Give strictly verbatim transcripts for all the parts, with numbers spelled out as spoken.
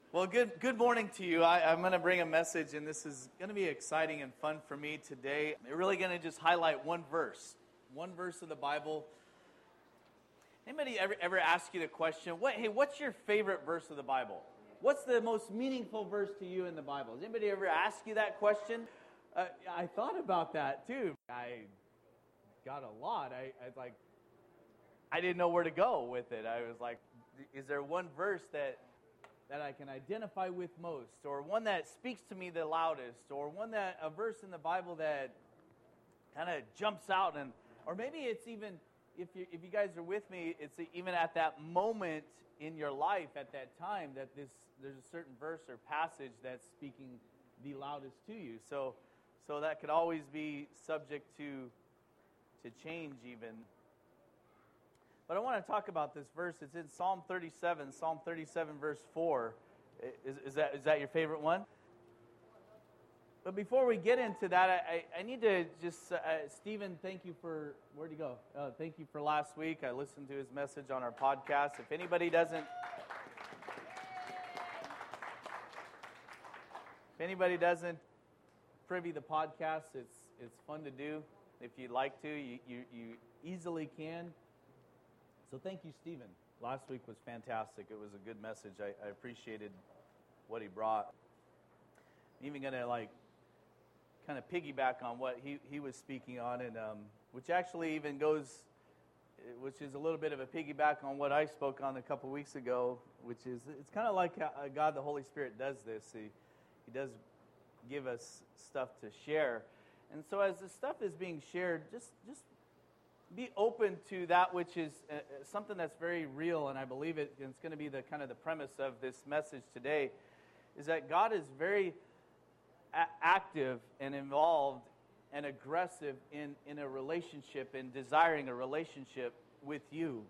Well, good good morning to you. I, I'm going to bring a message, and this is going to be exciting and fun for me today. We're really going to just highlight one verse, one verse of the Bible. Anybody ever ever ask you the question, "What? Hey, what's your favorite verse of the Bible? What's the most meaningful verse to you in the Bible?" Has anybody ever asked you that question? Uh, I thought about that too. I got a lot. I, I like. I didn't know where to go with it. I was like, "Is there one verse that?" that I can identify with most, or one that speaks to me the loudest, or one that, a verse in the Bible that kind of jumps out, and or maybe it's even, if you if you guys are with me, it's even at that moment in your life, at that time, that this there's a certain verse or passage that's speaking the loudest to you. So, so that could always be subject to to change even. But I want to talk about this verse. It's in Psalm thirty-seven, Psalm thirty-seven, verse four. Is, is that is that your favorite one? But before we get into that, I, I need to just, uh, Stephen, thank you for, where'd you go? Uh, thank you for last week. I listened to his message on our podcast. If anybody doesn't, if anybody doesn't privy the podcast, it's it's fun to do. If you'd like to, you, you, you easily can. So thank you, Stephen. Last week was fantastic. It was a good message. I, I appreciated what he brought. I'm even going to like kind of piggyback on what he, he was speaking on, and um, which actually even goes, which is a little bit of a piggyback on what I spoke on a couple weeks ago, which is, it's kind of like how God the Holy Spirit does this. He, he does give us stuff to share. And so as the stuff is being shared, just just be open to that which is uh, something that's very real, and I believe it, and it's going to be the kind of the premise of this message today, is that God is very a- active and involved and aggressive in, in a relationship and desiring a relationship with you.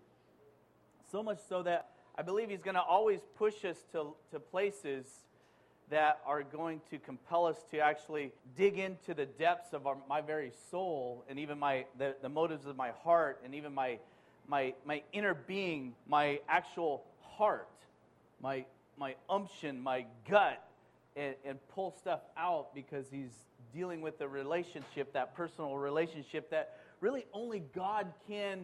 So much so that I believe He's going to always push us to, to places that are going to compel us to actually dig into the depths of our, my very soul, and even my the, the motives of my heart, and even my my my inner being, my actual heart, my my umption, my gut, and, and pull stuff out, because He's dealing with the relationship, that personal relationship that really only God can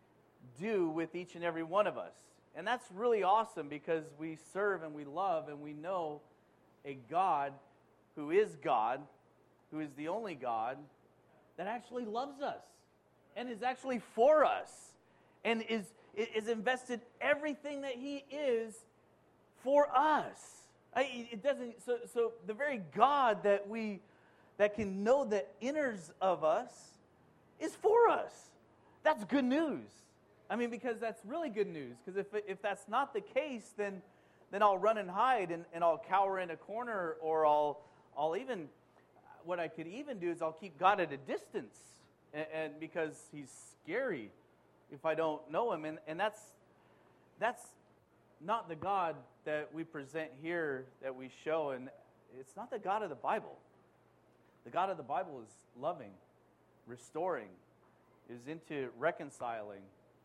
do with each and every one of us. And that's really awesome, because we serve and we love and we know a God who is God, who is the only God, that actually loves us and is actually for us and is, is invested everything that He is for us. I, it doesn't. So, so the very God that we that can know the inners of us is for us. That's good news. I mean, because that's really good news. Because if if that's not the case, then then I'll run and hide, and, and I'll cower in a corner, or I'll I'll even, what I could even do is I'll keep God at a distance, and, and because He's scary if I don't know Him, and, and that's that's not the God that we present here, that we show, and it's not the God of the Bible. The God of the Bible is loving, restoring, is into reconciling,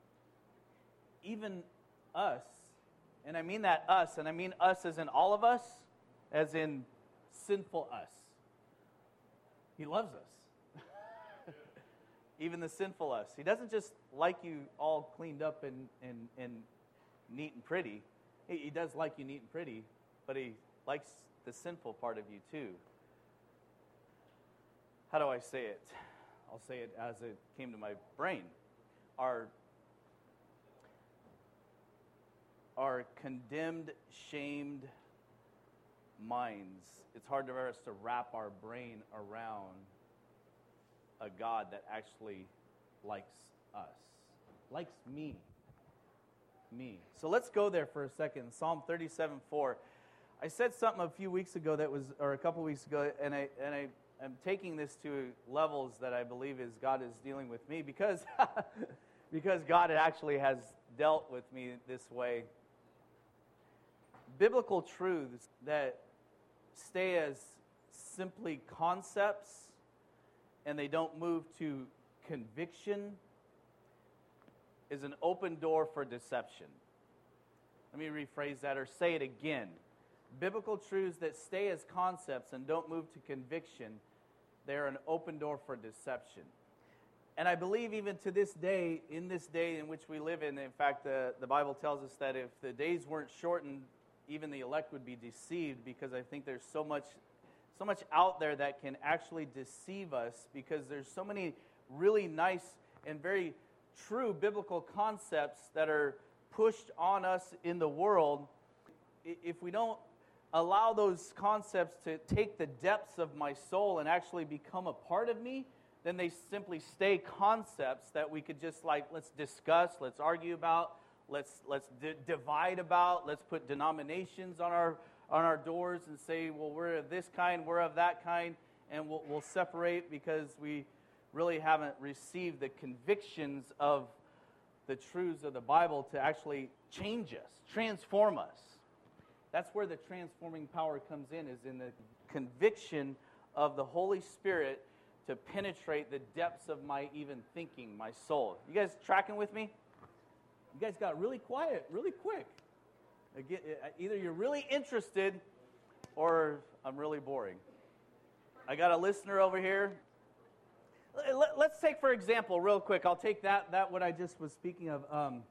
even us. And I mean that us, and I mean us as in all of us, as in sinful us. He loves us. Even the sinful us. He doesn't just like you all cleaned up and, and, and neat and pretty. He, he does like you neat and pretty, but He likes the sinful part of you too. How do I say it? I'll say it as it came to my brain. Our Our condemned, shamed minds, it's hard for us to wrap our brain around a God that actually likes us, likes me, me. So let's go there for a second. Psalm thirty-seven four. I said something a few weeks ago that was, or a couple weeks ago, and I and I am taking this to levels that I believe is God is dealing with me, because because God actually has dealt with me this way. Biblical truths that stay as simply concepts and they don't move to conviction is an open door for deception. Let me rephrase that or say it again. Biblical truths that stay as concepts and don't move to conviction, they're an open door for deception. And I believe even to this day, in this day in which we live in, in fact, the, the Bible tells us that if the days weren't shortened, even the elect would be deceived, because I think there's so much, so much out there that can actually deceive us, because there's so many really nice and very true biblical concepts that are pushed on us in the world. If we don't allow those concepts to take the depths of my soul and actually become a part of me, then they simply stay concepts that we could just like, let's discuss, let's argue about, let's let's d- divide about, let's put denominations on our on our doors and say, well, we're of this kind, we're of that kind, and we'll, we'll separate because we really haven't received the convictions of the truths of the Bible to actually change us, transform us. That's where the transforming power comes in, is in the conviction of the Holy Spirit to penetrate the depths of my even thinking, my soul. You guys tracking with me? You guys got really quiet, really quick. Again, either you're really interested or I'm really boring. I got a listener over here. Let's take, for example, real quick, I'll take that, that what I just was speaking of, um,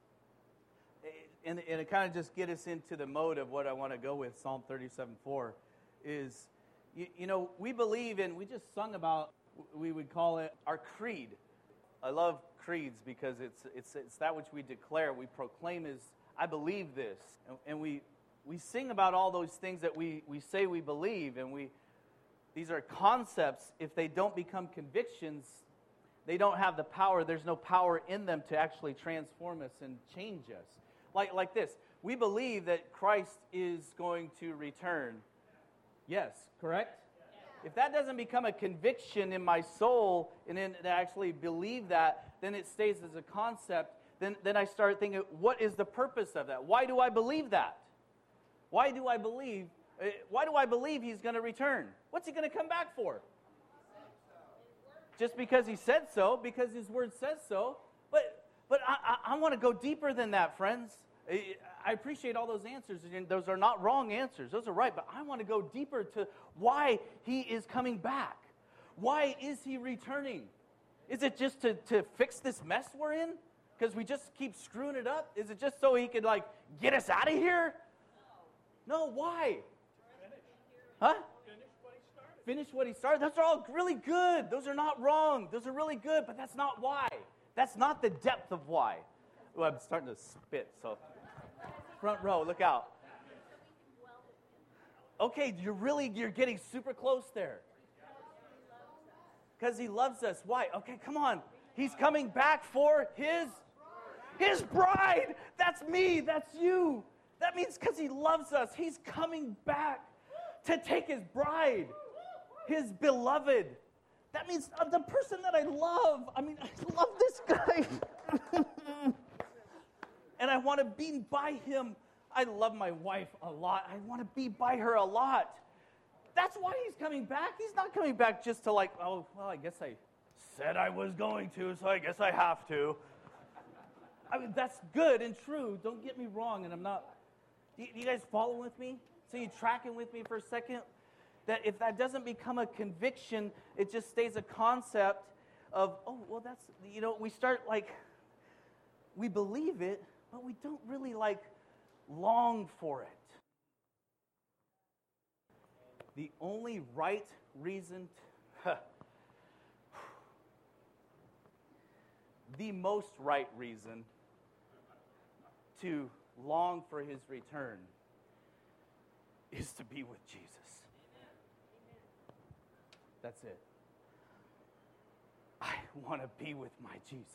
and, and it kind of just get us into the mode of what I want to go with, Psalm thirty-seven four, is, you, you know, we believe in, we just sung about, we would call it our creed. I love creeds because it's it's it's that which we declare, we proclaim is, I believe this. And, and we we sing about all those things that we, we say we believe, and we these are concepts. If they don't become convictions, they don't have the power. There's no power in them to actually transform us and change us. Like like this, we believe that Christ is going to return. Yes, correct? Yeah. If that doesn't become a conviction in my soul, and then to actually believe that, then it stays as a concept. Then, then I start thinking, what is the purpose of that? Why do I believe that? Why do I believe? Uh, why do I believe he's going to return? What's he going to come back for? Just because he said so, because his word says so. But but I, I, I want to go deeper than that, friends. I appreciate all those answers, and those are not wrong answers. Those are right, but I want to go deeper to why he is coming back. Why is he returning? Is it just to, to fix this mess we're in? Because we just keep screwing it up? Is it just so he could, like, get us out of here? No, why? Huh? Finish what he started. Finish what he started. Those are all really good. Those are not wrong. Those are really good, but that's not why. That's not the depth of why. Well, I'm starting to spit, so... Front row, look out. Okay, you're really, you're getting super close there. Because he loves us. Why? Okay, come on. He's coming back for his, his bride. That's me. That's you. That means because he loves us, he's coming back to take his bride, his beloved. That means uh, the person that I love. I mean, I love this guy. And I want to be by him. I love my wife a lot. I want to be by her a lot. That's why he's coming back. He's not coming back just to like, oh, well, I guess I said I was going to, so I guess I have to. I mean, that's good and true. Don't get me wrong, and I'm not. Do you, you guys follow with me? So you tracking with me for a second? That if that doesn't become a conviction, it just stays a concept of, oh, well, that's, you know, we start like, we believe it, but we don't really like long for it. The only right reason, to, the most right reason to long for his return is to be with Jesus. That's it. I want to be with my Jesus.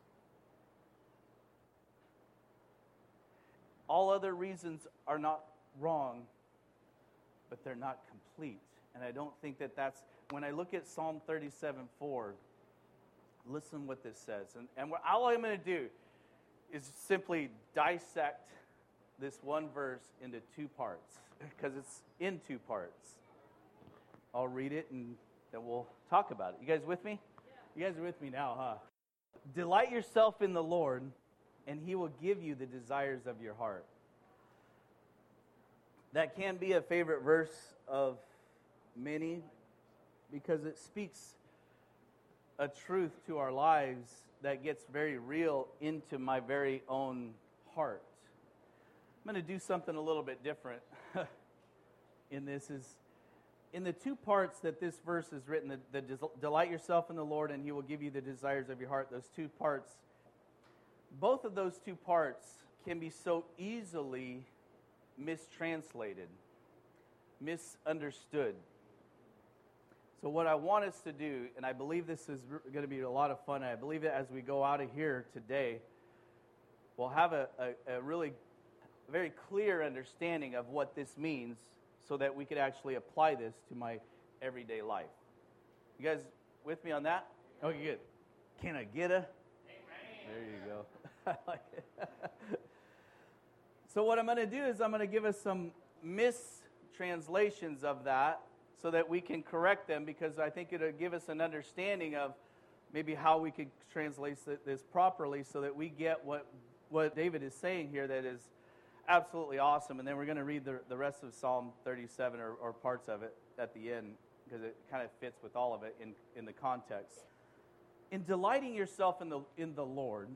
All other reasons are not wrong, but they're not complete. And I don't think that that's, when I look at Psalm thirty-seven four, listen what this says. And, and what, all I'm going to do is simply dissect this one verse into two parts, because it's in two parts. I'll read it and then we'll talk about it. You guys with me? Yeah. You guys are with me now, huh? Delight yourself in the Lord, and he will give you the desires of your heart. that can be a favorite verse of many because it speaks a truth to our lives that gets very real into my very own heart. I'm going to do something a little bit different in this. Is in the two parts that this verse is written, the, the des- delight yourself in the Lord and he will give you the desires of your heart. Those two parts, both of those two parts can be so easily mistranslated, misunderstood. So what I want us to do, and I believe this is going to be a lot of fun, and I believe that as we go out of here today, we'll have a, a, a really very clear understanding of what this means so that we could actually apply this to my everyday life. You guys with me on that? Okay, good. Can I get a? Amen. There you go. I like it. So what I'm going to do is I'm going to give us some mistranslations of that so that we can correct them, because I think it'll give us an understanding of maybe how we could translate this properly so that we get what, what David is saying here that is absolutely awesome. And then we're going to read the, the rest of Psalm thirty-seven or, or parts of it at the end because it kind of fits with all of it in, in the context. In delighting yourself in the in the Lord,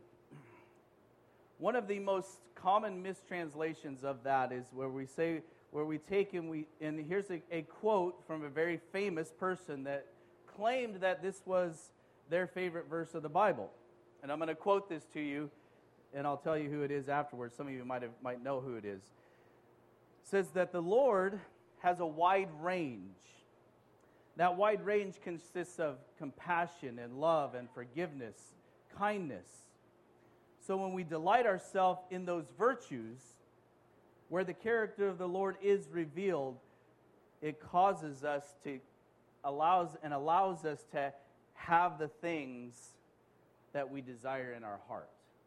one of the most common mistranslations of that is where we say, where we take and we, and here's a, a quote from a very famous person that claimed that this was their favorite verse of the Bible. And I'm going to quote this to you, and I'll tell you who it is afterwards. Some of you might have, might know who it is. It says that the Lord has a wide range. That wide range consists of compassion and love and forgiveness, kindness. So when we delight ourselves in those virtues, where the character of the Lord is revealed, it causes us to, allows and allows us to have the things that we desire in our heart.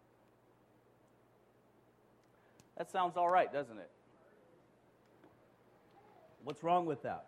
That sounds all right, doesn't it? What's wrong with that?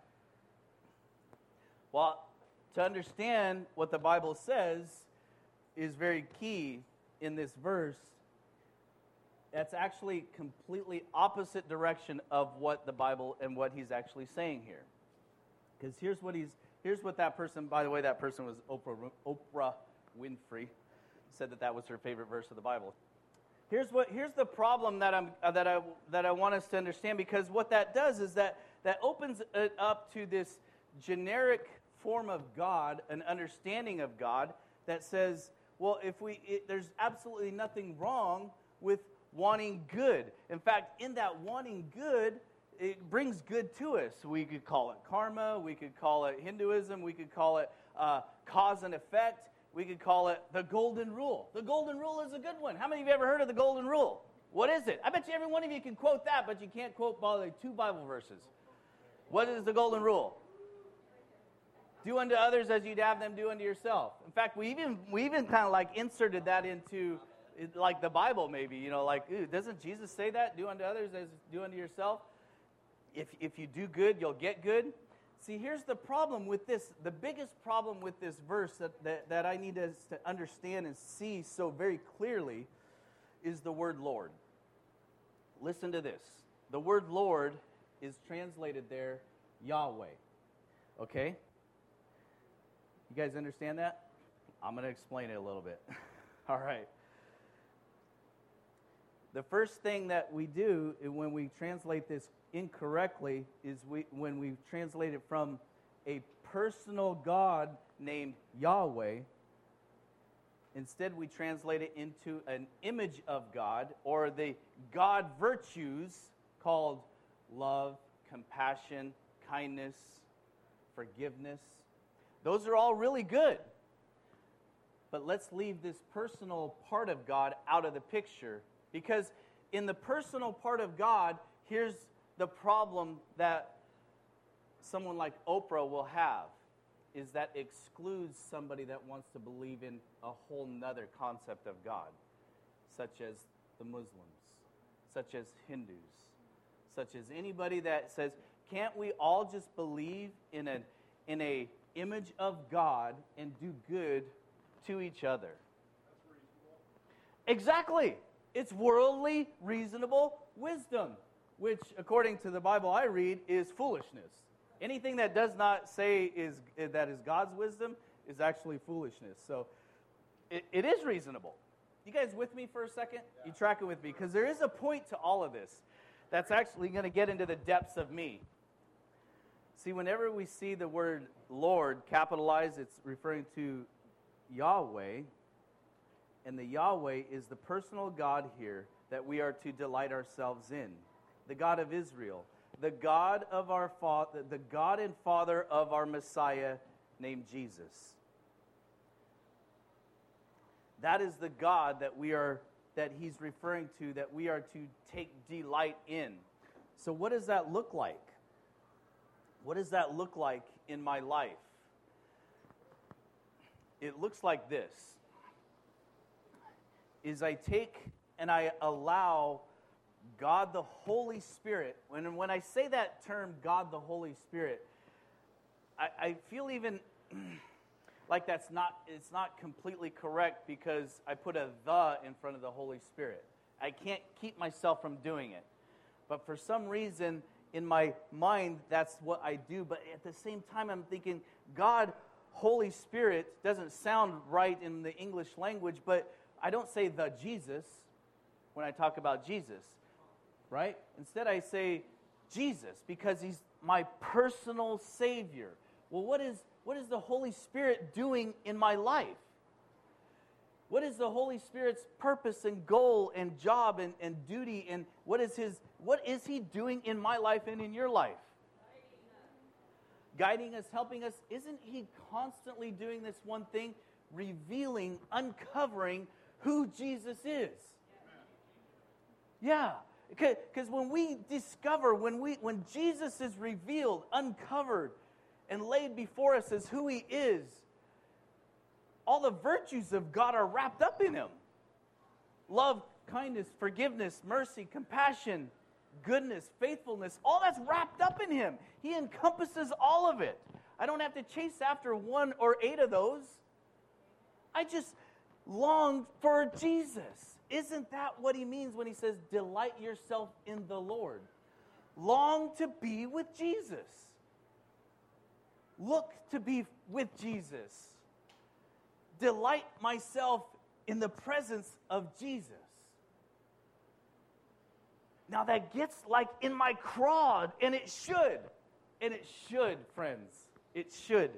Well, to understand what the Bible says is very key in this verse. That's actually completely opposite direction of what the Bible and what he's actually saying here. Because here's what he's here's what that person, by the way, that person was Oprah Oprah Winfrey, said that that was her favorite verse of the Bible. Here's what here's the problem that I'm uh, that I that I want us to understand, because what that does is that that opens it up to this generic form of God, an understanding of God that says, well, if we it, there's absolutely nothing wrong with wanting good. In fact, in that wanting good, it brings good to us. We could call it karma. We could call it Hinduism. We could call it uh, cause and effect. We could call it the golden rule. The golden rule is a good one. How many of you ever heard of the golden rule? What is it? I bet you every one of you can quote that, but you can't quote probably two Bible verses. What is the golden rule? Do unto others as you'd have them do unto yourself. In fact, we even we even kind of like inserted that into like the Bible, maybe, you know, like, ooh, doesn't Jesus say that? Do unto others as do unto yourself. If if you do good, you'll get good. See, here's the problem with this. The biggest problem with this verse that, that, that I need us to understand and see so very clearly is the word Lord. Listen to this. The word Lord is translated there Yahweh. Okay? You guys understand that? I'm going to explain it a little bit. All right. The first thing that we do when we translate this incorrectly is we when we translate it from a personal God named Yahweh, instead we translate it into an image of God, or the God virtues called love, compassion, kindness, forgiveness. Those are all really good. But let's leave this personal part of God out of the picture. Because in the personal part of God, here's the problem that someone like Oprah will have, is that excludes somebody that wants to believe in a whole nother concept of God, such as the Muslims, such as Hindus, such as anybody that says, can't we all just believe in a, in a image of God and do good to each other? That's reasonable. Exactly. It's worldly, reasonable wisdom. which, according to the Bible I read, is foolishness. Anything that does not say is that is God's wisdom is actually foolishness. So it, it is reasonable. You guys with me for a second? Yeah. You tracking with me? Because there is a point to all of this that's actually going to get into the depths of me. See, whenever we see the word Lord capitalized, it's referring to Yahweh. And the Yahweh is the personal God here that we are to delight ourselves in. The God of Israel. The God of our Father, the God and Father of our Messiah named Jesus. That is the God that we are, that he's referring to, that we are to take delight in. So what does that look like? What does that look like in my life? It looks like this. Is I take and I allow God the Holy Spirit. When, when I say that term, God the Holy Spirit, I, I feel even like that's not, it's not completely correct because I put a the in front of the Holy Spirit. I can't keep myself from doing it. But for some reason, in my mind, that's what I do. But at the same time, I'm thinking, God, Holy Spirit doesn't sound right in the English language, but I don't say the Jesus when I talk about Jesus, right? Instead, I say Jesus because he's my personal Savior. Well, what is what is the Holy Spirit doing in my life? What is the Holy Spirit's purpose and goal and job and, and duty, and what is his what is he doing in my life and in your life? Guiding us, helping us. Isn't he constantly doing this one thing? Revealing, uncovering who Jesus is. Yeah, because when we discover, when we when Jesus is revealed, uncovered, and laid before us as who he is, all the virtues of God are wrapped up in him. Love, kindness, forgiveness, mercy, compassion, goodness, faithfulness, all that's wrapped up in him. He encompasses all of it. I don't have to chase after one or eight of those. I just long for Jesus. Isn't that what he means when he says, delight yourself in the Lord? Long to be with Jesus. Look to be with Jesus. Delight myself in the presence of Jesus. Now that gets like in my craw, and it should. And it should, friends. It should.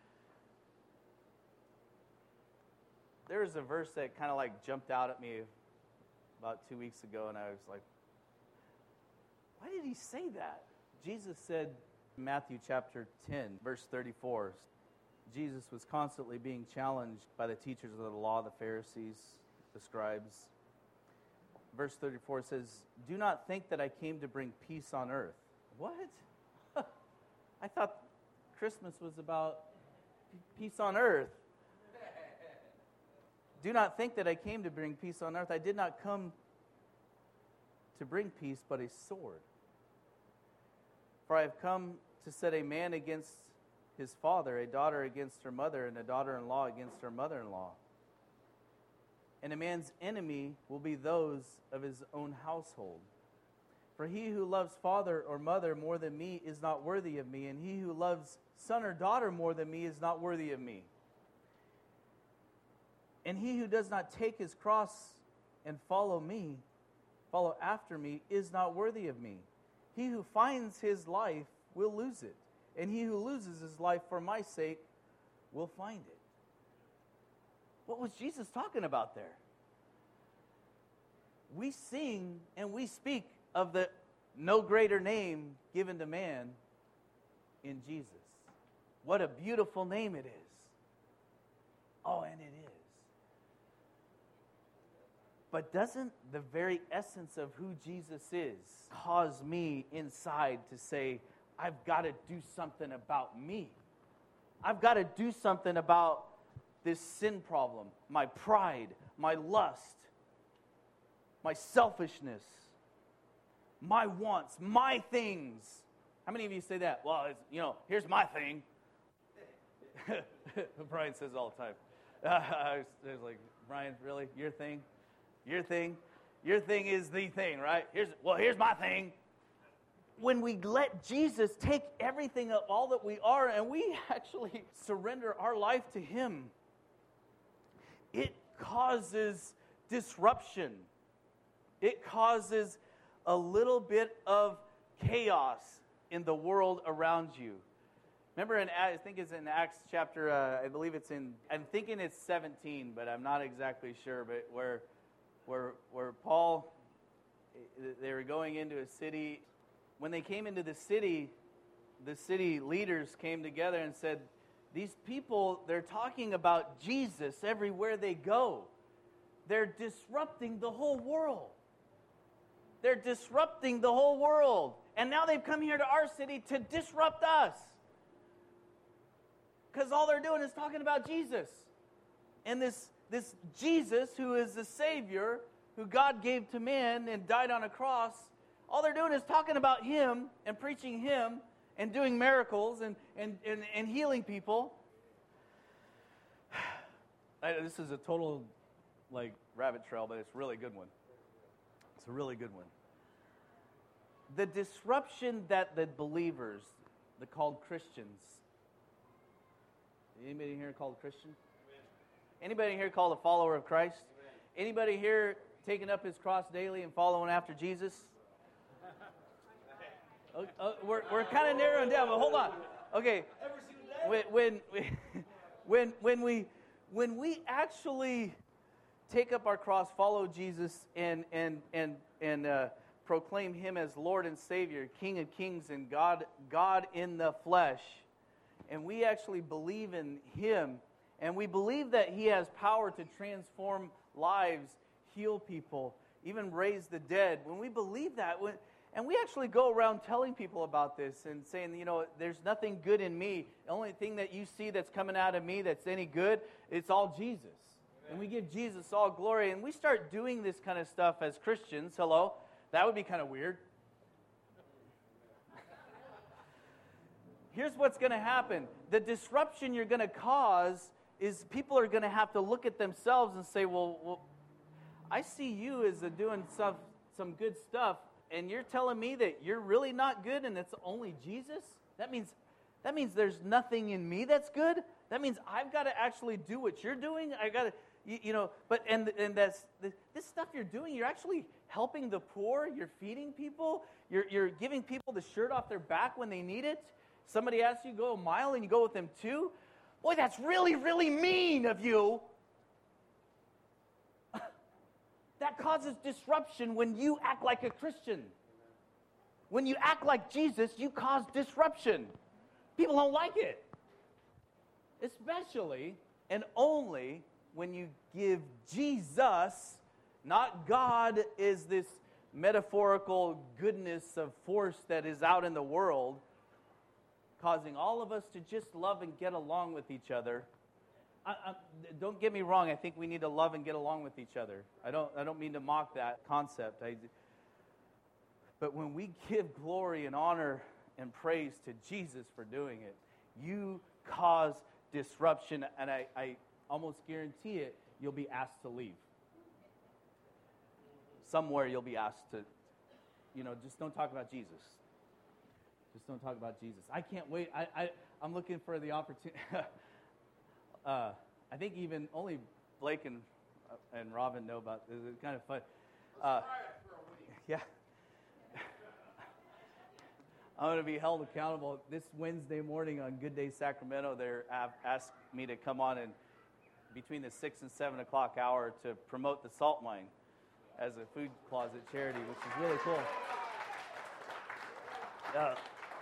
There was a verse that kind of like jumped out at me about two weeks ago, and I was like, why did he say that? Jesus said in Matthew chapter ten, verse thirty-four, Jesus was constantly being challenged by the teachers of the law, the Pharisees, the scribes. Verse thirty-four says, do not think that I came to bring peace on earth. What? I thought Christmas was about peace on earth. Do not think that I came to bring peace on earth. I did not come to bring peace, but a sword. For I have come to set a man against his father, a daughter against her mother, and a daughter-in-law against her mother-in-law. And a man's enemy will be those of his own household. For he who loves father or mother more than me is not worthy of me, and he who loves son or daughter more than me is not worthy of me. And he who does not take his cross and follow me, follow after me, is not worthy of me. He who finds his life will lose it, and he who loses his life for my sake will find it. What was Jesus talking about there? We sing and we speak of the no greater name given to man in Jesus. What a beautiful name it is. Oh, and it is. But doesn't the very essence of who Jesus is cause me inside to say, I've got to do something about me. I've got to do something about this sin problem, my pride, my lust, my selfishness, my wants, my things. How many of you say that? Well, it's, you know, here's my thing. Brian says all the time. Uh, I was, I was like, Brian, really? Your thing? Your thing? Your thing is the thing, right? Here's well, here's my thing. when we let Jesus take everything of all that we are and we actually surrender our life to Him, it causes disruption. It causes a little bit of chaos in the world around you. Remember, in I think it's in Acts chapter, uh, I believe it's in, I'm thinking it's seventeen, but I'm not exactly sure, but where, where, where Paul, they were going into a city. When they came into the city, the city leaders came together and said, these people, they're talking about Jesus everywhere they go. They're disrupting the whole world. They're disrupting the whole world. And now they've come here to our city to disrupt us. Because all they're doing is talking about Jesus. And this, this Jesus, who is the Savior, who God gave to man and died on a cross, all they're doing is talking about Him and preaching Him and doing miracles and, and, and, and healing people. I, this is a total, like, rabbit trail, but it's a really good one. It's a really good one. The disruption that the believers, the called Christians, anybody here called a Christian? Amen. Anybody here called a follower of Christ? Amen. Anybody here taking up his cross daily and following after Jesus? uh, uh, we're we're kind of narrowing down, but hold on. Okay, when when when when we when we actually take up our cross, follow Jesus, and and and and uh, proclaim Him as Lord and Savior, King of Kings, and God God in the flesh, and we actually believe in Him, and we believe that He has power to transform lives, heal people, even raise the dead. When we believe that, when, and we actually go around telling people about this and saying, you know, there's nothing good in me. The only thing that you see that's coming out of me that's any good, it's all Jesus. And we give Jesus all glory, and we start doing this kind of stuff as Christians. Hello? That would be kind of weird. Here's what's going to happen. The disruption you're going to cause is people are going to have to look at themselves and say, well, well I see you as a doing some, some good stuff, and you're telling me that you're really not good and it's only Jesus? That means, that means there's nothing in me that's good? That means I've got to actually do what you're doing? I got to... You, you know, but and and that's this stuff you're doing. You're actually helping the poor. You're feeding people. You're you're giving people the shirt off their back when they need it. Somebody asks you to go a mile and you go with them too. Boy, that's really really mean of you. That causes disruption when you act like a Christian. When you act like Jesus, you cause disruption. People don't like it, especially and only when you give Jesus, not God is this metaphorical goodness of force that is out in the world, causing all of us to just love and get along with each other. I, I, don't get me wrong, I think we need to love and get along with each other. I don't, I don't mean to mock that concept. I, but when we give glory and honor and praise to Jesus for doing it, you cause disruption, and I, I almost guarantee it, you'll be asked to leave. Somewhere you'll be asked to, you know, just don't talk about Jesus. Just don't talk about Jesus. I can't wait. I, I, I'm looking for the opportunity. uh, I think even only Blake and, uh, and Robin know about this. It's kind of fun. Uh, yeah. I'm going to be held accountable. This Wednesday morning on Good Day Sacramento, they're asked me to come on and between the six and seven o'clock hour to promote the salt mine as a food closet charity, which is really cool. Uh,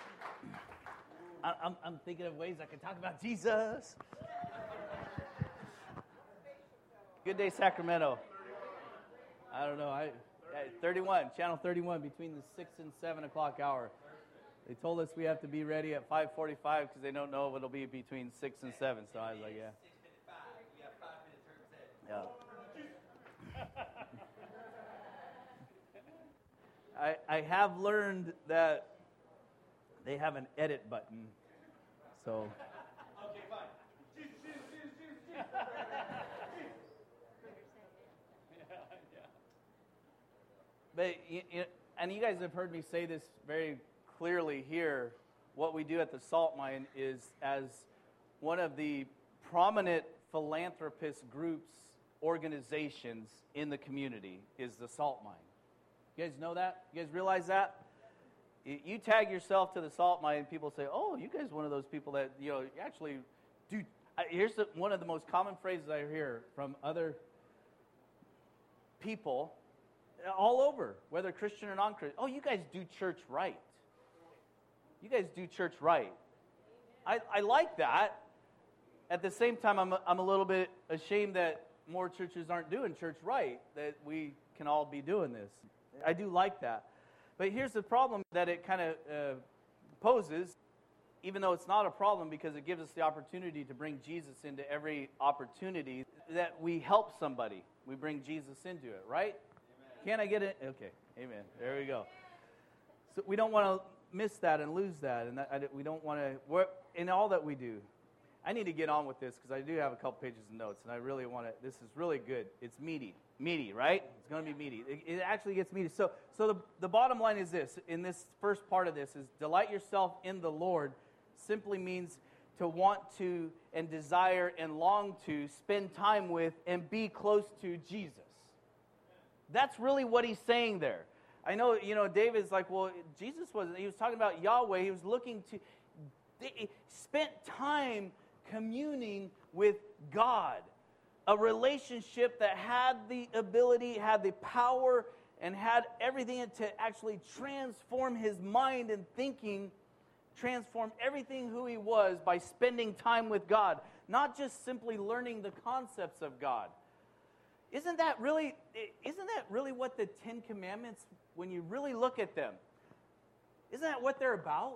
I, I'm, I'm thinking of ways I can talk about Jesus. Good Day Sacramento. I don't know. I thirty-one, channel thirty-one, between the six and seven o'clock hour. They told us we have to be ready at five forty-five because they don't know if it'll be between six and seven. So I was like, yeah. Yeah. I, I have learned that they have an edit button, so. Okay, fine. But you, you, and you guys have heard me say this very clearly here, what we do at the Salt Mine is, as one of the prominent philanthropist groups, organizations in the community, is the Salt Mine. You guys know that? You guys realize that? You tag yourself to the Salt Mine, and people say, oh, you guys are one of those people that, you know, actually do. Here's the, one of the most common phrases I hear from other people all over, whether Christian or non-Christian. Oh, you guys do church right. You guys do church right. I, I like that. At the same time, I'm, I'm a little bit ashamed that more churches aren't doing church right, that we can all be doing this. I do like that. But here's the problem that it kind of uh, poses, even though it's not a problem because it gives us the opportunity to bring Jesus into every opportunity, that we help somebody. We bring Jesus into it, right? Amen. Can I get it? Okay, amen. There we go. So we don't want to miss that and lose that, and that, I, we don't want to, in all that we do. I need to get on with this because I do have a couple pages of notes, and I really want to, this is really good. It's meaty. Meaty, right? It's going to be meaty. It, it actually gets meaty. So so the, the bottom line is this, in this first part of this, is delight yourself in the Lord simply means to want to and desire and long to spend time with and be close to Jesus. That's really what he's saying there. I know, you know, David's like, well, Jesus wasn't, he was talking about Yahweh. He was looking to, he spent time communing with God, a relationship that had the ability, had the power, and had everything to actually transform his mind and thinking, transform everything who he was by spending time with God, not just simply learning the concepts of God. Isn't that really, isn't that really what the Ten Commandments, when you really look at them, isn't that what they're about?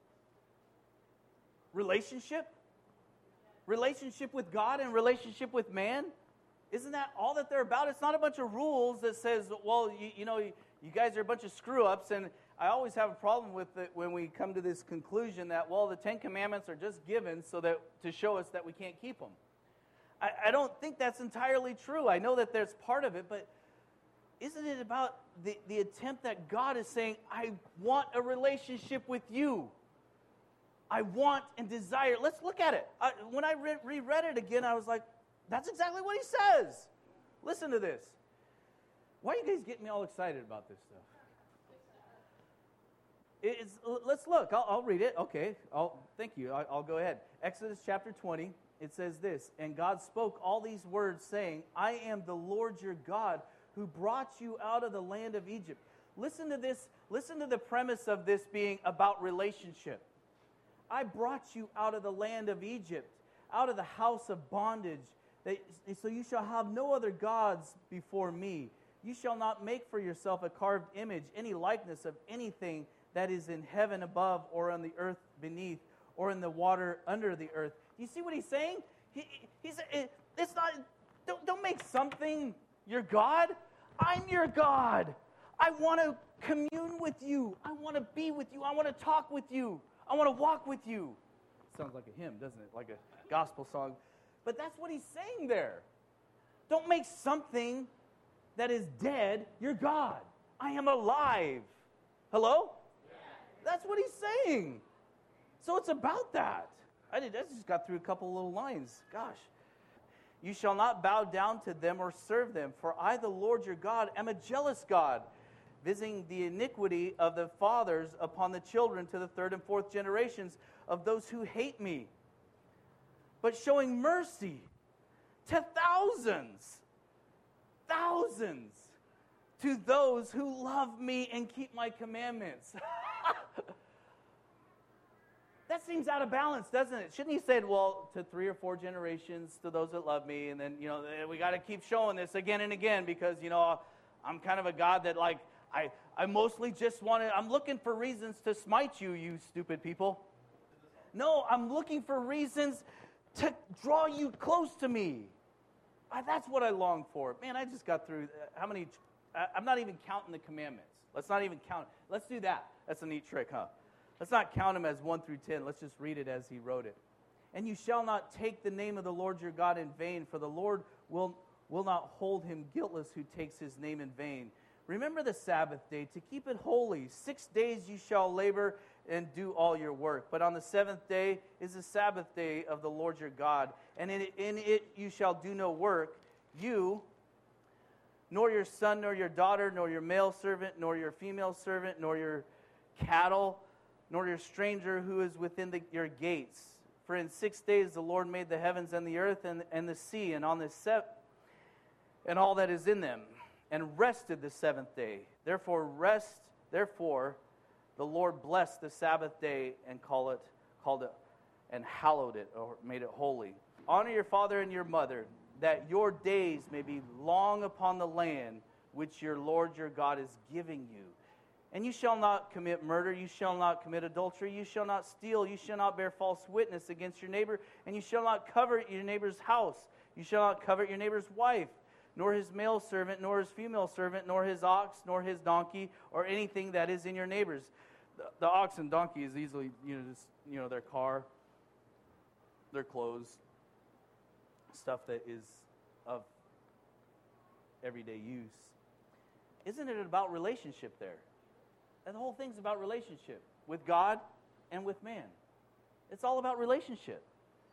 Relationship? Relationship with God and relationship with man? Isn't that all that they're about? It's not a bunch of rules that says, well, you, you know, you, you guys are a bunch of screw-ups, and I always have a problem with it when we come to this conclusion that, well, the Ten Commandments are just given so that to show us that we can't keep them. I, I don't think that's entirely true. I know that there's part of it, but isn't it about the, the attempt that God is saying, I want a relationship with you. I want and desire. Let's look at it. I, when I re- reread it again, I was like, that's exactly what he says. Listen to this. Why are you guys getting me all excited about this stuff? It's, let's look. I'll, I'll read it. Okay. I'll, thank you. I, I'll go ahead. Exodus chapter twenty. It says this, and God spoke all these words, saying, I am the Lord your God who brought you out of the land of Egypt. Listen to this. Listen to the premise of this being about relationship. I brought you out of the land of Egypt, out of the house of bondage. So you shall have no other gods before me. You shall not make for yourself a carved image, any likeness of anything that is in heaven above, or on the earth beneath, or in the water under the earth. You see what he's saying? He, he's, it's not, don't, don't make something your God. I'm your God. I want to commune with you. I want to be with you. I want to talk with you. I want to walk with you. Sounds like a hymn, doesn't it? Like a gospel song. But that's what he's saying there. Don't make something that is dead your God. I am alive. Hello? Yeah. That's what he's saying. So it's about that. I, did, I just got through a couple little lines. Gosh. You shall not bow down to them or serve them, for I, the Lord your God, am a jealous God, visiting the iniquity of the fathers upon the children to the third and fourth generations of those who hate me, but showing mercy to thousands, thousands, to those who love me and keep my commandments. That seems out of balance, doesn't it? Shouldn't he say, well, to three or four generations, to those that love me, and then, you know, we got to keep showing this again and again because, you know, I'm kind of a God that, like, I, I mostly just want to, I'm looking for reasons to smite you, you stupid people. No, I'm looking for reasons to draw you close to me. I, that's what I long for. Man, I just got through, uh, how many, uh, I'm not even counting the commandments. Let's not even count. Let's do that. That's a neat trick, huh? Let's not count them as one through ten. Let's just read it as he wrote it. And you shall not take the name of the Lord your God in vain, for the Lord will, will not hold him guiltless who takes his name in vain. Remember the Sabbath day to keep it holy. Six days you shall labor and do all your work. But on the seventh day is the Sabbath day of the Lord your God, and in it, in it you shall do no work, you, nor your son, nor your daughter, nor your male servant, nor your female servant, nor your cattle, nor your stranger who is within the, your gates. For in six days the Lord made the heavens and the earth and, and the sea, and on the seventh, and all that is in them, and rested the seventh day. Therefore rest, therefore the Lord blessed the Sabbath day and call it, called it, and hallowed it, or made it holy. Honor your father and your mother, that your days may be long upon the land which your Lord your God is giving you. And you shall not commit murder, you shall not commit adultery, you shall not steal, you shall not bear false witness against your neighbor, and you shall not covet your neighbor's house. You shall not covet your neighbor's wife, nor his male servant, nor his female servant, nor his ox, nor his donkey, or anything that is in your neighbor's. The, the ox and donkey is easily, you know, just, you know, their car, their clothes, stuff that is of everyday use. Isn't it about relationship there? And the whole thing's about relationship with God and with man. It's all about relationship.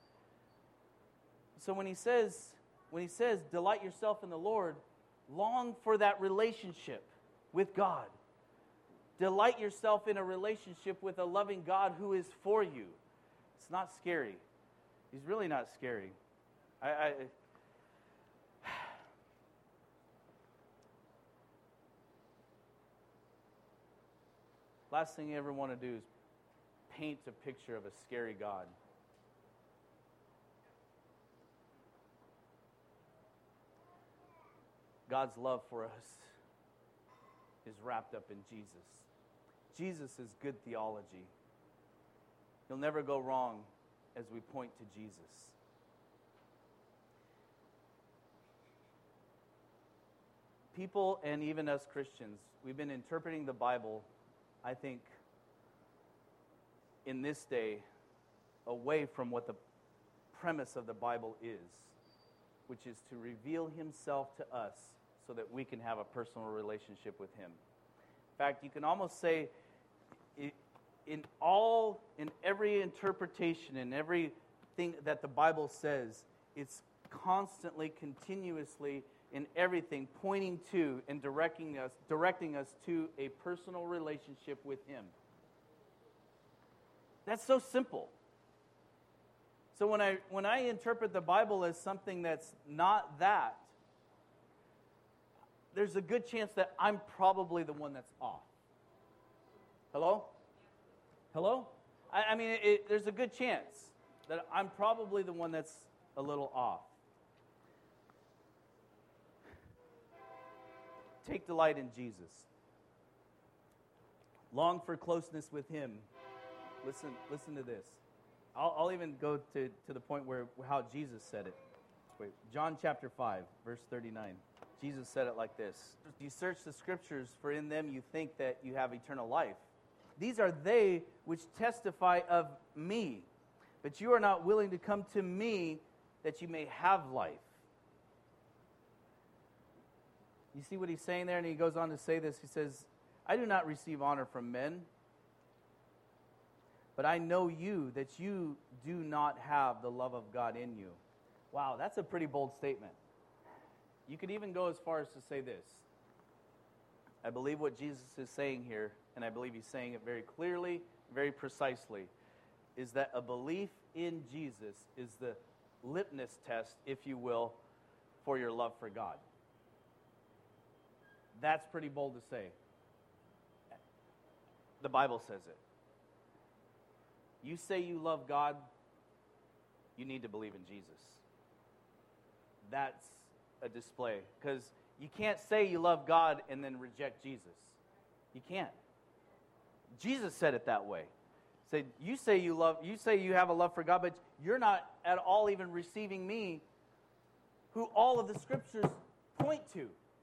So when he says, when he says, delight yourself in the Lord, long for that relationship with God. Delight yourself in a relationship with a loving God who is for you. It's not scary. He's really not scary. I, I Last thing you ever want to do is paint a picture of a scary God. God's love for us is wrapped up in Jesus. Jesus is good theology. You'll never go wrong as we point to Jesus. People, and even us Christians, we've been interpreting the Bible, I think, in this day, away from what the premise of the Bible is, which is to reveal himself to us so that we can have a personal relationship with him. In fact, you can almost say, in all, in every interpretation, in everything that the Bible says, it's constantly, continuously, in everything, pointing to and directing us, directing us to a personal relationship with him. That's so simple. So when I when I interpret the Bible as something that's not that, there's a good chance that I'm probably the one that's off. Hello? Hello? I, I mean, it, it, there's a good chance that I'm probably the one that's a little off. Take delight in Jesus. Long for closeness with him. Listen, listen to this. I'll, I'll even go to, to the point where how Jesus said it. Wait, John chapter five, verse thirty-nine. Jesus said it like this. You search the scriptures, for in them you think that you have eternal life. These are they which testify of me. But you are not willing to come to me that you may have life. You see what he's saying there? And he goes on to say this. He says, I do not receive honor from men, but I know you, that you do not have the love of God in you. Wow, that's a pretty bold statement. You could even go as far as to say this. I believe what Jesus is saying here, and I believe he's saying it very clearly, very precisely, is that a belief in Jesus is the litmus test, if you will, for your love for God. That's pretty bold to say. The Bible says it. You say you love God, you need to believe in Jesus. That's a display. Because you can't say you love God and then reject Jesus. You can't. Jesus said it that way. He said, you say you love, you say you have a love for God, but you're not at all even receiving me, who all of the scriptures point to.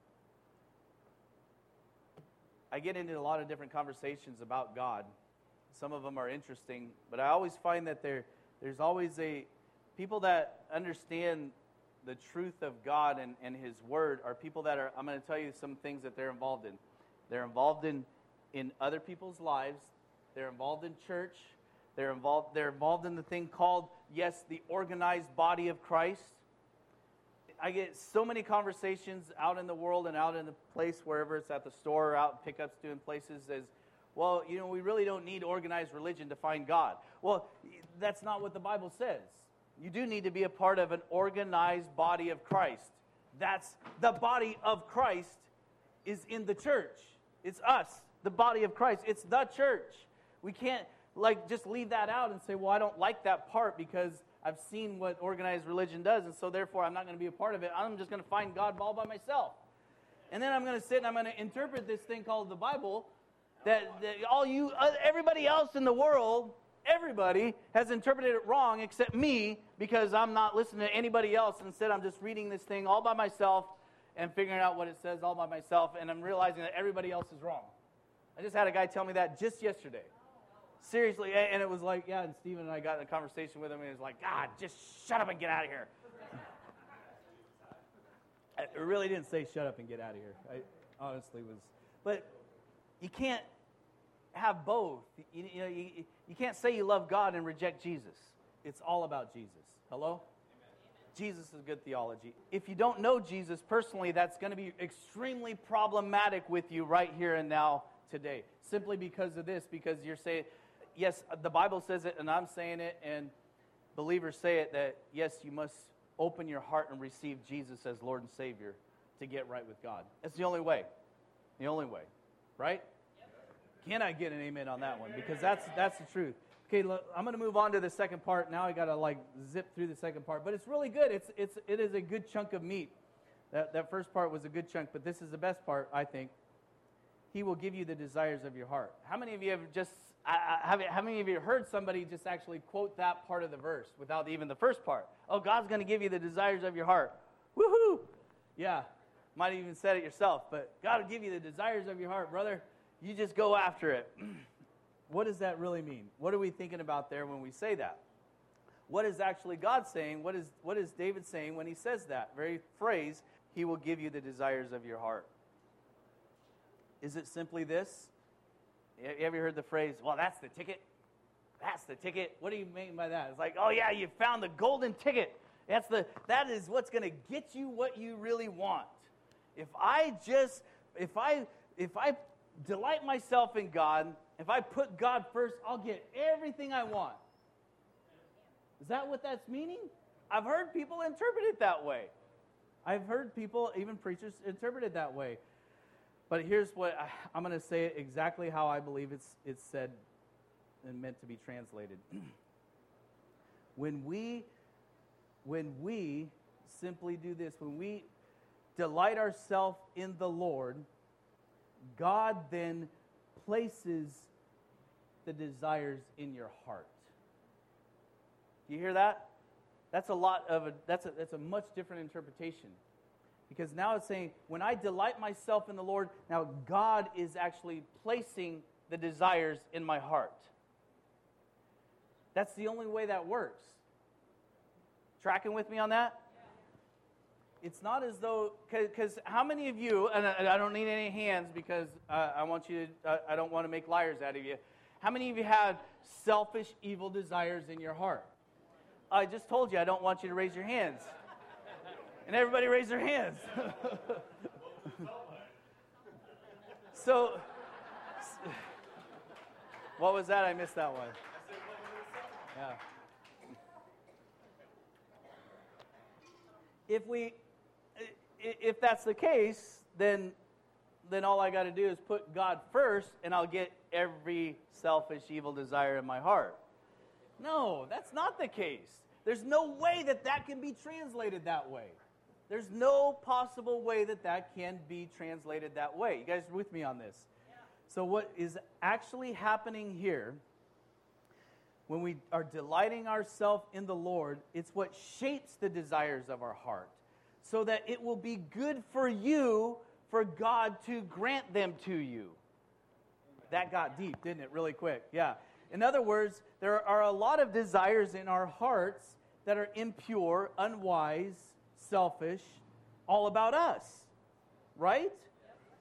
I get into a lot of different conversations about God. Some of them are interesting, but I always find that there, there's always a, people that understand the truth of God and, and his word are people that are, I'm going to tell you some things that they're involved in. They're involved in, in other people's lives. They're involved in church. They're involved, they're involved in the thing called, yes, the organized body of Christ. I get so many conversations out in the world and out in the place, wherever it's at the store or out in pickups doing places, as, well, you know, we really don't need organized religion to find God. Well, that's not what the Bible says. You do need to be a part of an organized body of Christ. That's the body of Christ is in the church. It's us, the body of Christ. It's the church. We can't, like, just leave that out and say, well, I don't like that part because I've seen what organized religion does, and so therefore I'm not going to be a part of it. I'm just going to find God all by myself. And then I'm going to sit and I'm going to interpret this thing called the Bible that, that all you, everybody else in the world, everybody has interpreted it wrong except me, because I'm not listening to anybody else. Instead, I'm just reading this thing all by myself and figuring out what it says all by myself, and I'm realizing that everybody else is wrong. I just had a guy tell me that just yesterday. Seriously, and it was like, yeah, and Stephen and I got in a conversation with him, and he was like, God, just shut up and get out of here. I really didn't say shut up and get out of here. I honestly was. But you can't have both. You, you know, you, you can't say you love God and reject Jesus. It's all about Jesus. Hello? Amen. Jesus is good theology. If you don't know Jesus personally, that's going to be extremely problematic with you right here and now today. Simply because of this, because you're saying, yes, the Bible says it, and I'm saying it, and believers say it, that, yes, you must open your heart and receive Jesus as Lord and Savior to get right with God. That's the only way. The only way. Right? Yep. Can I get an amen on that one? Because that's that's the truth. Okay, look, I'm going to move on to the second part. Now I got to, like, zip through the second part. But it's really good. It's it's It is a good chunk of meat. That, that first part was a good chunk, but this is the best part, I think. He will give you the desires of your heart. How many of you have just, I, I, have, how many of you heard somebody just actually quote that part of the verse without even the first part? Oh, God's going to give you the desires of your heart. Woohoo! Yeah, might have even said it yourself, but God will give you the desires of your heart, brother. You just go after it. What does that really mean? What are we thinking about there when we say that? What is actually God saying? What is, what is David saying when he says that very phrase, he will give you the desires of your heart? Is it simply this? You ever heard the phrase, well, that's the ticket? That's the ticket. What do you mean by that? It's like, oh, yeah, you found the golden ticket. That's the, that is what's going to get you what you really want. If I just, if I, if I delight myself in God, if I put God first, I'll get everything I want. Is that what that's meaning? I've heard people interpret it that way. I've heard people, even preachers, interpret it that way. But here's what, I, I'm going to say it exactly how I believe it's it's said and meant to be translated. When we, when we simply do this, when we delight ourselves in the Lord, God then places the desires in your heart. Do you hear that? That's a lot of a, that's a, that's a much different interpretation. Because now it's saying, when I delight myself in the Lord, now God is actually placing the desires in my heart. That's the only way that works. Tracking with me on that? Yeah. It's not as though, because how many of you, and I, I don't need any hands because uh, I want you to, uh, I don't want to make liars out of you. How many of you have selfish, evil desires in your heart? I just told you I don't want you to raise your hands. And everybody raise their hands. So, what was that? I missed that one. Yeah. If we, if that's the case, then, then all I got to do is put God first, and I'll get every selfish, evil desire in my heart. No, that's not the case. There's no way that that can be translated that way. There's no possible way that that can be translated that way. You guys are with me on this? Yeah. So what is actually happening here, when we are delighting ourselves in the Lord, it's what shapes the desires of our heart, so that it will be good for you for God to grant them to you. That got deep, didn't it, really quick? Yeah. In other words, there are a lot of desires in our hearts that are impure, unwise, selfish, all about us, right?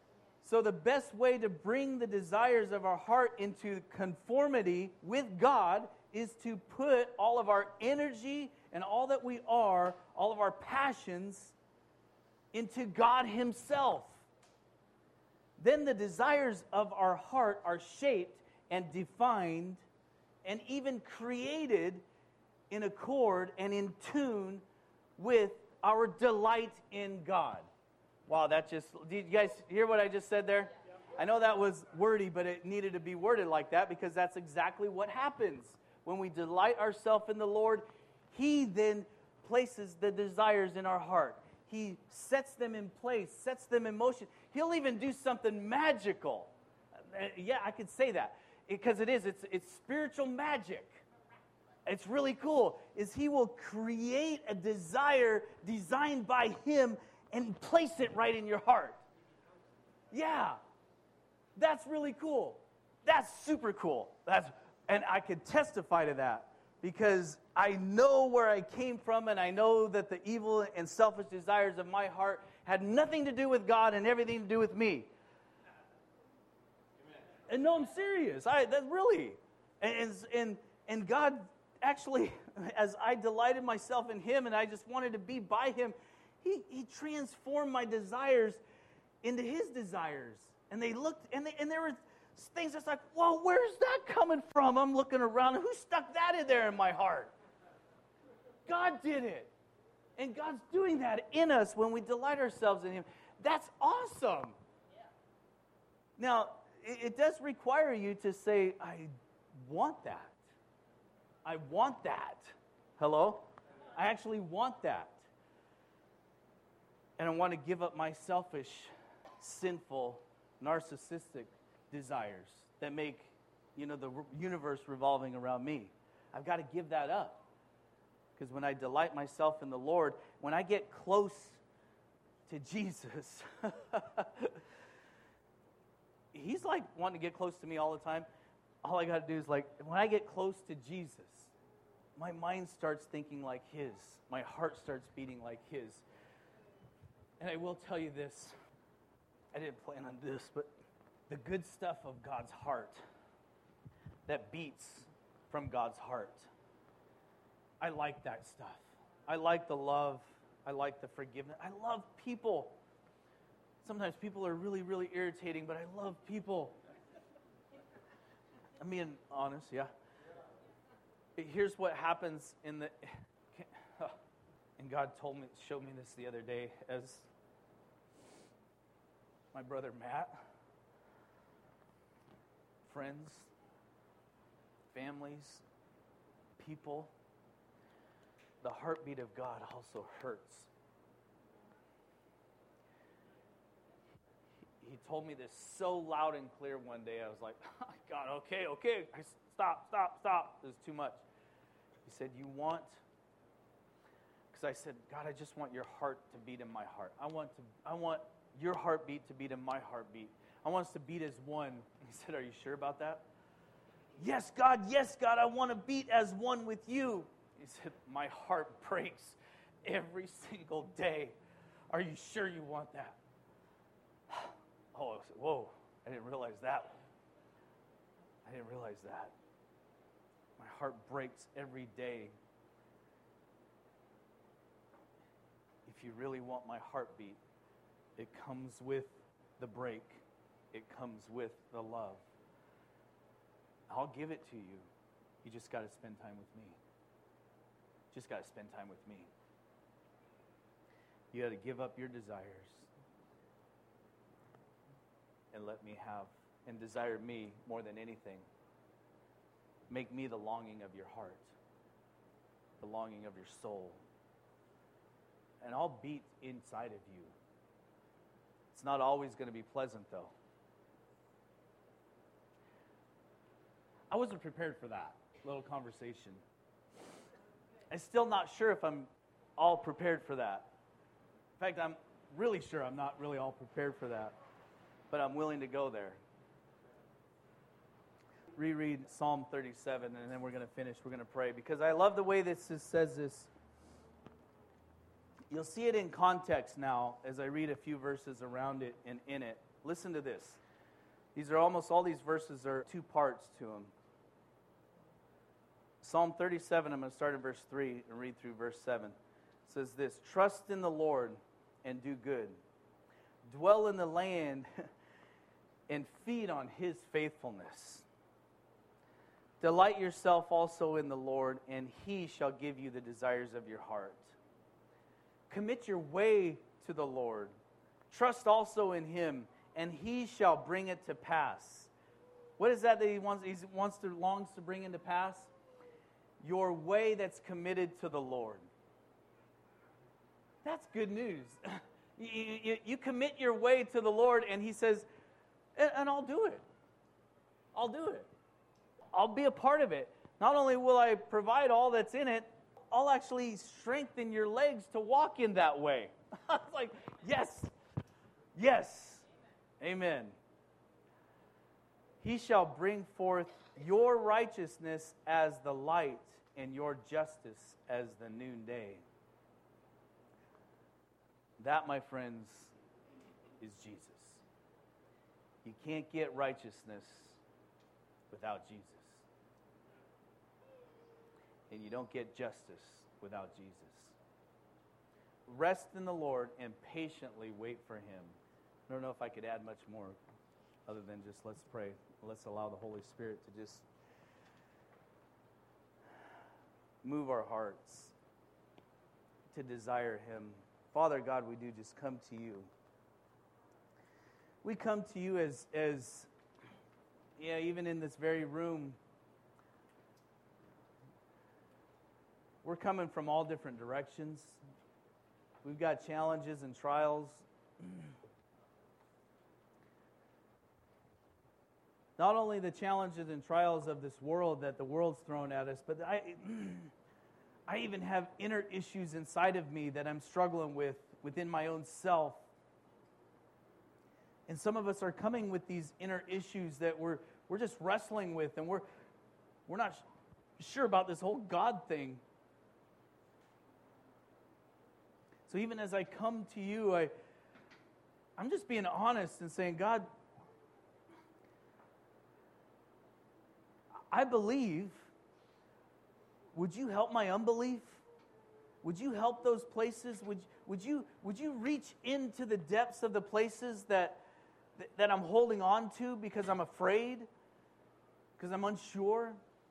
So the best way to bring the desires of our heart into conformity with God is to put all of our energy and all that we are, all of our passions, into God Himself. Then the desires of our heart are shaped and defined and even created in accord and in tune with our delight in God. Wow, that just, did you guys hear what I just said there? I know that was wordy, but it needed to be worded like that because that's exactly what happens. When we delight ourselves in the Lord, He then places the desires in our heart. He sets them in place, sets them in motion. He'll even do something magical. Uh, yeah, I could say that because it is. It's, it's spiritual magic. It's really cool. Is He will create a desire designed by Him and place it right in your heart. Yeah, that's really cool. That's super cool. That's, and I could testify to that because I know where I came from and I know that the evil and selfish desires of my heart had nothing to do with God and everything to do with me. And no, I'm serious. I that really. And, and, and God actually, as I delighted myself in Him and I just wanted to be by Him, He, he transformed my desires into His desires. And they looked, and, they, and there were things that's like, whoa, where's that coming from? I'm looking around, and who stuck that in there in my heart? God did it. And God's doing that in us when we delight ourselves in Him. That's awesome. Yeah. Now, it, it does require you to say, I want that. I want that. Hello? I actually want that. And I want to give up my selfish, sinful, narcissistic desires that make, you know, the universe revolving around me. I've got to give that up. Because when I delight myself in the Lord, when I get close to Jesus, He's like wanting to get close to me all the time. All I got to do is like, when I get close to Jesus, my mind starts thinking like His. My heart starts beating like His. And I will tell you this, I didn't plan on this, but the good stuff of God's heart that beats from God's heart, I like that stuff. I like the love. I like the forgiveness. I love people. Sometimes people are really, really irritating, but I love people. I'm being honest, yeah. Here's what happens in the... And God told me, showed me this the other day as my brother Matt, friends, families, people, the heartbeat of God also hurts. He told me this so loud and clear one day. I was like, oh, God, okay, okay, stop, stop, stop. This is too much. He said, you want... Because I said, God, I just want your heart to beat in my heart. I want to. I want your heartbeat to beat in my heartbeat. I want us to beat as one. He said, are you sure about that? Yes, God, yes, God, I want to beat as one with you. He said, my heart breaks every single day. Are you sure you want that? Oh, I said, whoa, I didn't realize that. I didn't realize that. My heart breaks every day. If you really want my heartbeat, it comes with the break. It comes with the love. I'll give it to you. You just got to spend time with me. Just got to spend time with me. You got to give up your desires and let me have, and desire me more than anything. Make me the longing of your heart, the longing of your soul. And I'll beat inside of you. It's not always going to be pleasant, though. I wasn't prepared for that little conversation. I'm still not sure if I'm all prepared for that. In fact, I'm really sure I'm not really all prepared for that. But I'm willing to go there. Reread Psalm thirty-seven, and then we're going to finish. We're going to pray. Because I love the way this is, says this. You'll see it in context now as I read a few verses around it and in it. Listen to this. These are almost all these verses are two parts to them. Psalm thirty-seven, I'm going to start at verse three and read through verse seven. It says this, trust in the Lord and do good. Dwell in the land and feed on his faithfulness. Delight yourself also in the Lord, and he shall give you the desires of your heart. Commit your way to the Lord. Trust also in him, and he shall bring it to pass. What is that that he wants, he wants to, longs to bring into pass? Your way that's committed to the Lord. That's good news. you, you, you commit your way to the Lord, and he says, and, and I'll do it. I'll do it. I'll be a part of it. Not only will I provide all that's in it, I'll actually strengthen your legs to walk in that way. I was like, yes, yes, amen. He shall bring forth your righteousness as the light and your justice as the noonday. That, my friends, is Jesus. You can't get righteousness without Jesus. And you don't get justice without Jesus. Rest in the Lord and patiently wait for him. I don't know if I could add much more other than just let's pray. Let's allow the Holy Spirit to just move our hearts to desire him. Father God, we do just come to you. We come to you as, as yeah, even in this very room, we're coming from all different directions. We've got challenges and trials. Not only the challenges and trials of this world that the world's thrown at us, but I, I even have inner issues inside of me that I'm struggling with within my own self. And some of us are coming with these inner issues that we're we're just wrestling with, and we're we're not sure about this whole God thing. So even as I come to you, I I'm just being honest and saying, God, I believe. Would you help my unbelief? Would you help those places? Would, would, you, would you reach into the depths of the places that, that I'm holding on to because I'm afraid? Because I'm unsure?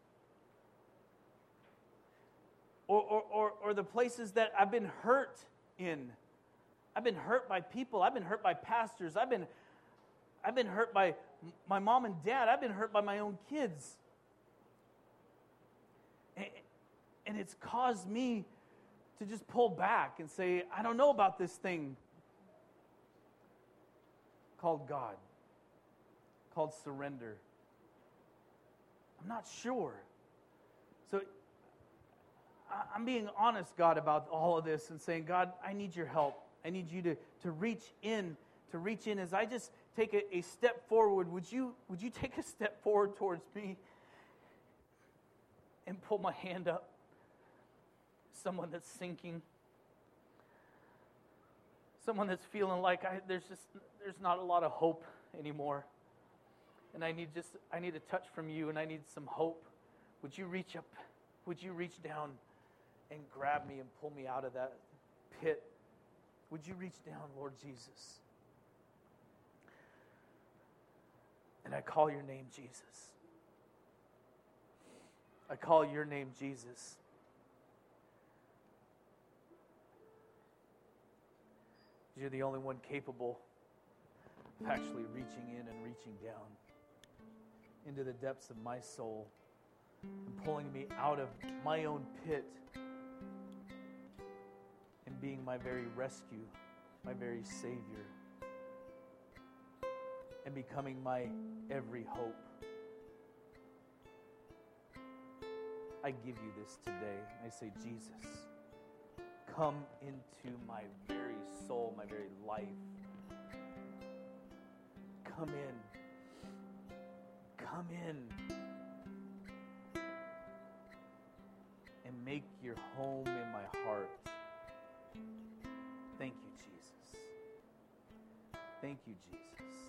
Or, or, or, or the places that I've been hurt in. I've been hurt by people. I've been hurt by pastors. I've been, I've been hurt by my mom and dad. I've been hurt by my own kids. And, and it's caused me to just pull back and say, I don't know about this thing called God, called surrender. I'm not sure. So I'm being honest, God, about all of this and saying, God, I need your help. I need you to, to reach in, to reach in. As I just take a, a step forward, would you, would you take a step forward towards me and pull my hand up? Someone that's sinking. Someone that's feeling like I, there's just there's not a lot of hope anymore. And I need just I need a touch from you, and I need some hope. Would you reach up? Would you reach down and grab me and pull me out of that pit? Would you reach down, Lord Jesus? And I call your name, Jesus. I call your name, Jesus. You're the only one capable of actually reaching in and reaching down into the depths of my soul and pulling me out of my own pit and being my very rescue, my very Savior, and becoming my every hope. I give you this today. I say, Jesus, come into my very soul, my very life. Come in. Come in. And make your home in my heart. Thank you, Jesus. Thank you, Jesus.